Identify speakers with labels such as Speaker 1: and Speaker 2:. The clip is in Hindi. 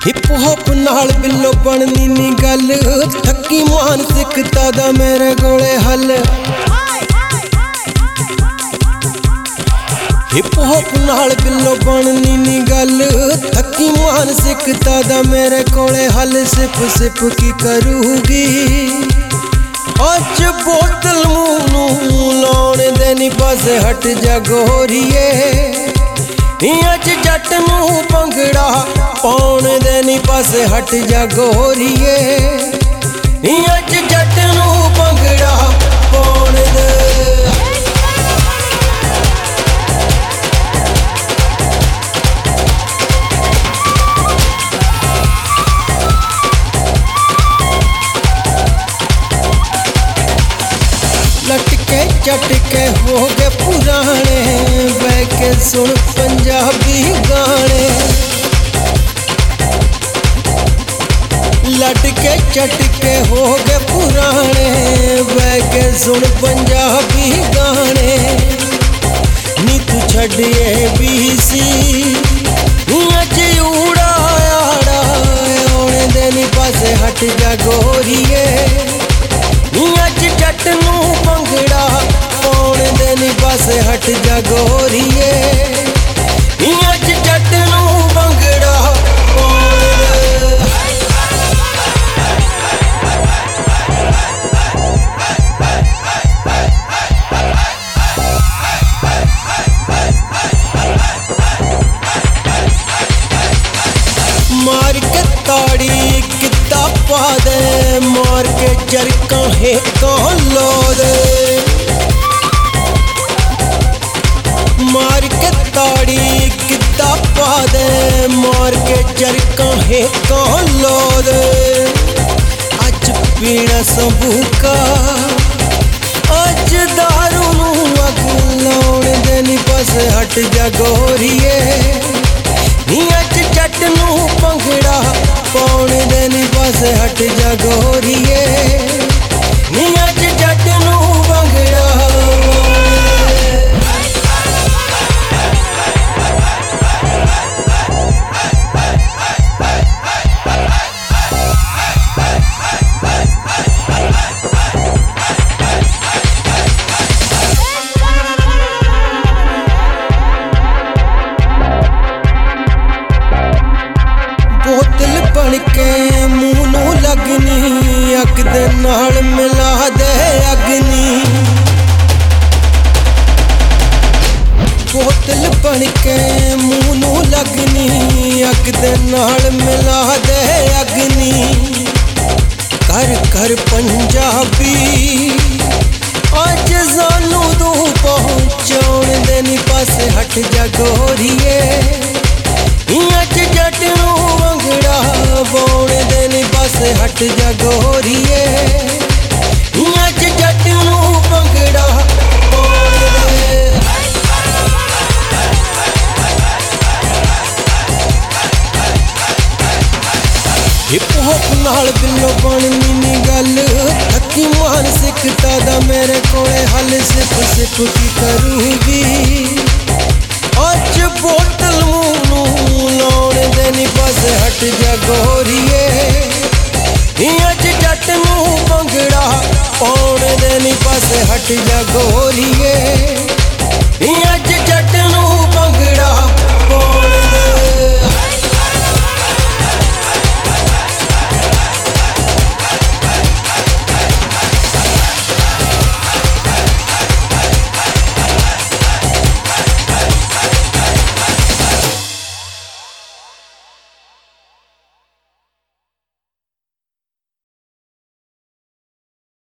Speaker 1: हिप हॉप नाल बिल्लो बननी नी गल, थकी मानसिकता दा मेरे कोले हल। हिप हॉप नाल बिल्लो बननी नी गल, थकी मानसिकता दा मेरे कोले हल। सिप सिप की करूगी अज बोतल मुंह नूं लाउण दे नी पासे हट जा गोरीए। अज जट नूं भंगड़ा पाउण दे नी पासे हट जा गोरीए। अज जट नूं भंगड़ा पाउण दे। लटके चटके हो गए पुराने, बह के सुन पंजाबी गाने। लटके चटके हो गए पुराने, बह के सुन पंजाबी गाने। नी तू छड़िए BC अज उड़ाया आने दे नी पासे हट जा गोरीए। अज जट नूं भंगड़ा पाउण दे नी पासे हट जा गोरीए। अज जट नूं भंगड़ा पाउण दे। मार के ताड़ी किता पा दे, मार के चरका हेकां लो दे। मार के ताड़ी किता पा दे, मार के चरका हेकां लो दे। अज पीना सबूका अज दारू नूं अग लाउण दे नी पासे हट जा गोरीए। अज जट नूं भंगड़ा पाउण दे नी पासे हट जा गोरीए। अज जट नूं भंगड़ा। बोतल बन के मूंह नूं लगनी, अग दे नाल मिला दे अग्नी। बोतल बन के मूंह नूं लगनी, अग दे नाल मिला दे अग्नि। कर कर पंजाबी अज सानू तू पहुंचाउण दे नी पासे हट जा गोरीए। अज जट नूं भंगड़ा पाउण दे नी पासे हट जा गोरीए। अज जट नूं भंगड़ा पाउण दे। हिप हॉप नाल बिल्लो बननी नी गल, थकी मानसिकता दा मेरे कोले हल। सिप सिप की करूगी अज बोतल मुंह नूं लाउण दे नी पासे हट जा गोरीए। अज जट नूं भंगड़ा पाउण दे नी पासे हट जा गोरीए। अज जट